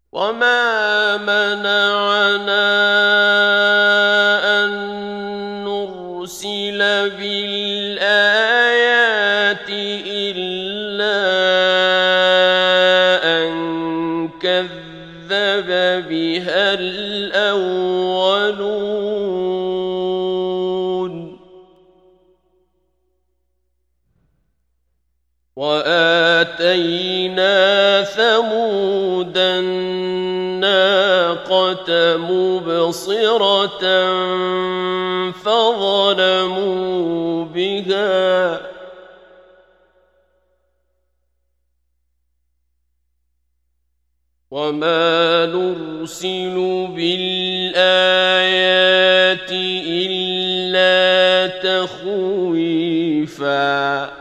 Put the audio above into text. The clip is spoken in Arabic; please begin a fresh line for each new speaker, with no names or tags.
وما منعنا أن نرسل بالآيات إلا أن كذب بها الأولون وآتينا ثمود الناقة مبصرة فظلموا بها وما نرسل بالآيات إلا تخويفا